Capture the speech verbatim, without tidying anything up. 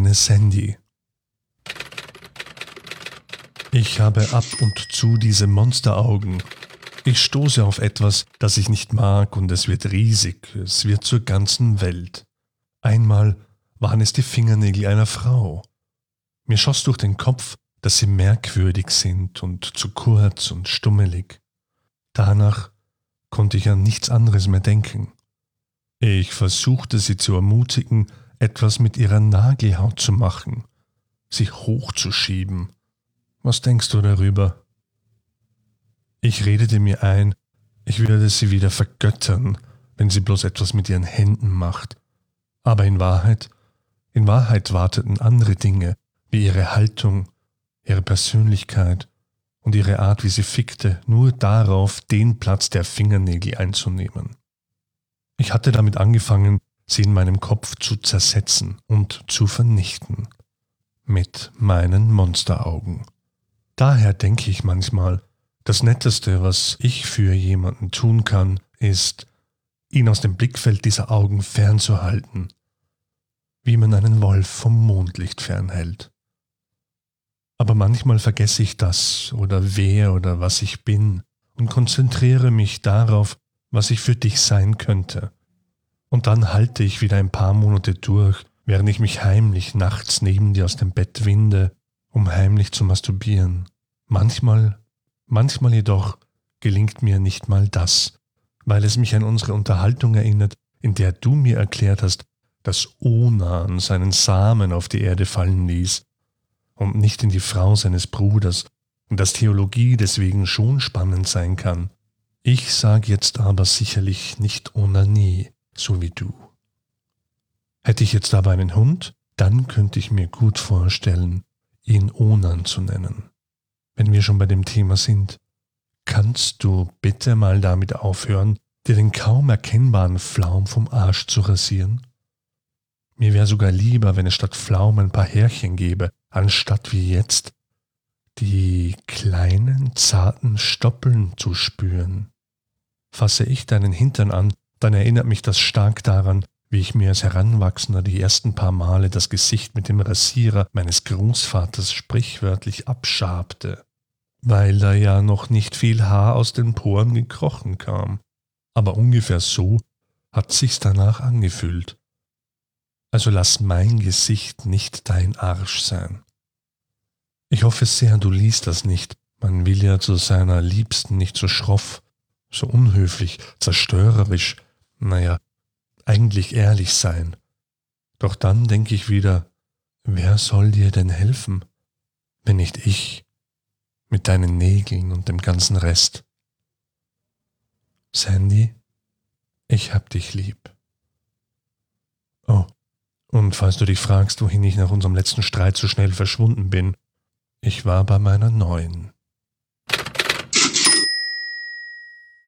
Deine Sandy. Ich habe ab und zu diese Monsteraugen. Ich stoße auf etwas, das ich nicht mag, und es wird riesig, es wird zur ganzen Welt. Einmal waren es die Fingernägel einer Frau. Mir schoss durch den Kopf, dass sie merkwürdig sind und zu kurz und stummelig. Danach konnte ich an nichts anderes mehr denken. Ich versuchte sie zu ermutigen, etwas mit ihrer Nagelhaut zu machen, sie hochzuschieben. Was denkst du darüber? Ich redete mir ein, ich würde sie wieder vergöttern, wenn sie bloß etwas mit ihren Händen macht. Aber in Wahrheit, in Wahrheit warteten andere Dinge, wie ihre Haltung, ihre Persönlichkeit und ihre Art, wie sie fickte, nur darauf, den Platz der Fingernägel einzunehmen. Ich hatte damit angefangen, sie in meinem Kopf zu zersetzen und zu vernichten. Mit meinen Monsteraugen. Daher denke ich manchmal, das Netteste, was ich für jemanden tun kann, ist, ihn aus dem Blickfeld dieser Augen fernzuhalten, wie man einen Wolf vom Mondlicht fernhält. Aber manchmal vergesse ich das oder wer oder was ich bin und konzentriere mich darauf, was ich für dich sein könnte. Und dann halte ich wieder ein paar Monate durch, während ich mich heimlich nachts neben dir aus dem Bett winde, um heimlich zu masturbieren. Manchmal, manchmal jedoch gelingt mir nicht mal das, weil es mich an unsere Unterhaltung erinnert, in der du mir erklärt hast, dass Onan seinen Samen auf die Erde fallen ließ und nicht in die Frau seines Bruders und dass Theologie deswegen schon spannend sein kann. Ich sage jetzt aber sicherlich nicht Onanie, so wie du. Hätte ich jetzt aber einen Hund, dann könnte ich mir gut vorstellen, ihn Onan zu nennen. Wenn wir schon bei dem Thema sind, kannst du bitte mal damit aufhören, dir den kaum erkennbaren Flaum vom Arsch zu rasieren? Mir wäre sogar lieber, wenn es statt Pflaumen ein paar Härchen gäbe, anstatt wie jetzt die kleinen, zarten Stoppeln zu spüren. Fasse ich deinen Hintern an, dann erinnert mich das stark daran, wie ich mir als Heranwachsender die ersten paar Male das Gesicht mit dem Rasierer meines Großvaters sprichwörtlich abschabte, weil da ja noch nicht viel Haar aus den Poren gekrochen kam. Aber ungefähr so hat sich's danach angefühlt. Also lass mein Gesicht nicht dein Arsch sein. Ich hoffe sehr, du liest das nicht. Man will ja zu seiner Liebsten nicht so schroff, so unhöflich, zerstörerisch, naja, eigentlich ehrlich sein. Doch dann denke ich wieder, wer soll dir denn helfen, wenn nicht ich, mit deinen Nägeln und dem ganzen Rest? Sandy, ich hab dich lieb. Oh, und falls du dich fragst, wohin ich nach unserem letzten Streit so schnell verschwunden bin, ich war bei meiner Neuen.